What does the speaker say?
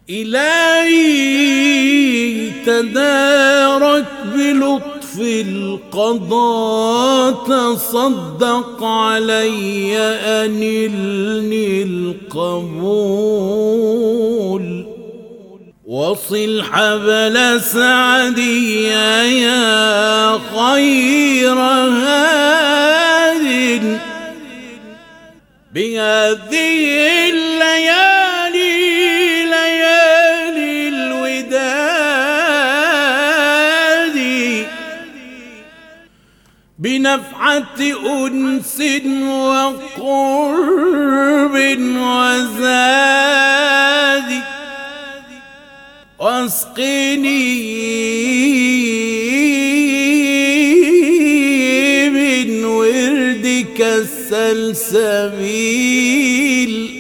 إلهي تدارك بلطف القضاء، تصدق علي أنلني القبول، وصل حبل سعدي يا خير هاد بهذه الليالي، ليالي الوداد، بنفحة أنس وقرب وزاد، واسقني من وردك السلسبيل،